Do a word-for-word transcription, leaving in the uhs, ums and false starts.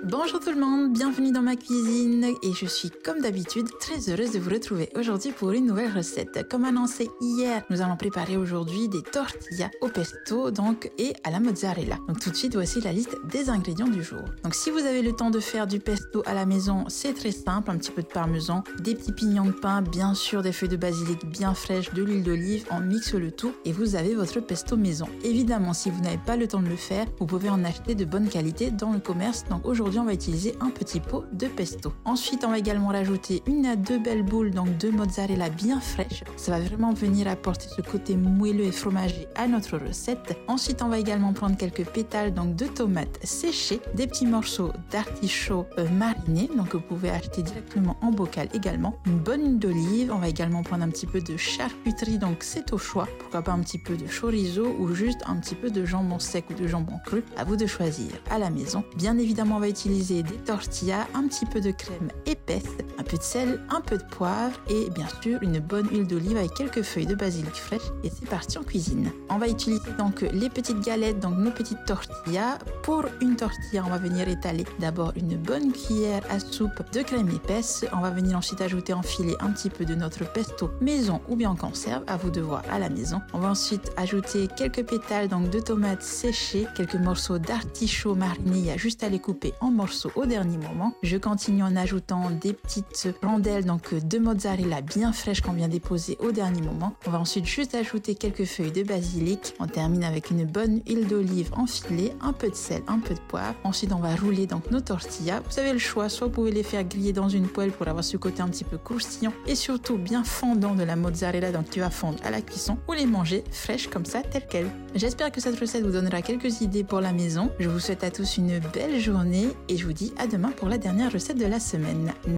Bonjour tout le monde, bienvenue dans ma cuisine et je suis comme d'habitude très heureuse de vous retrouver aujourd'hui pour une nouvelle recette. Comme annoncé hier, nous allons préparer aujourd'hui des tortillas au pesto donc et à la mozzarella. Donc tout de suite, voici la liste des ingrédients du jour. Donc si vous avez le temps de faire du pesto à la maison, c'est très simple, un petit peu de parmesan, des petits pignons de pain, bien sûr des feuilles de basilic bien fraîches, de l'huile d'olive, on mixe le tout et vous avez votre pesto maison. Évidemment, si vous n'avez pas le temps de le faire, vous pouvez en acheter de bonne qualité dans le commerce. Donc aujourd'hui, on va utiliser un petit pot de pesto. Ensuite, on va également rajouter une à deux belles boules donc de mozzarella bien fraîche. Ça va vraiment venir apporter ce côté moelleux et fromager à notre recette. Ensuite, on va également prendre quelques pétales donc de tomates séchées, des petits morceaux d'artichaut euh, marinés, donc vous pouvez acheter directement en bocal également, une bonne huile d'olive. On va également prendre un petit peu de charcuterie, donc c'est au choix. Pourquoi pas un petit peu de chorizo ou juste un petit peu de jambon sec ou de jambon cru, à vous de choisir. À la maison, bien évidemment, on va utiliser des tortillas, un petit peu de crème épaisse, un peu de sel, un peu de poivre et bien sûr une bonne huile d'olive avec quelques feuilles de basilic fraîches et c'est parti en cuisine. On va utiliser donc les petites galettes, donc nos petites tortillas. Pour une tortilla, on va venir étaler d'abord une bonne cuillère à soupe de crème épaisse. On va venir ensuite ajouter en filet un petit peu de notre pesto maison ou bien en conserve, à vous de voir à la maison. On va ensuite ajouter quelques pétales donc de tomates séchées, quelques morceaux d'artichaut marinés, il y a juste à les couper en morceaux au dernier moment. Je continue en ajoutant des petites rondelles donc de mozzarella bien fraîches qu'on vient déposer au dernier moment. On va ensuite juste ajouter quelques feuilles de basilic. On termine avec une bonne huile d'olive en filet, un peu de sel, un peu de poivre. Ensuite, on va rouler donc nos tortillas. Vous avez le choix, soit vous pouvez les faire griller dans une poêle pour avoir ce côté un petit peu croustillant et surtout bien fondant de la mozzarella donc qui va fondre à la cuisson, ou les manger fraîches comme ça, telles quelles. J'espère que cette recette vous donnera quelques idées pour la maison. Je vous souhaite à tous une belle journée et je vous dis à demain pour la dernière recette de la semaine.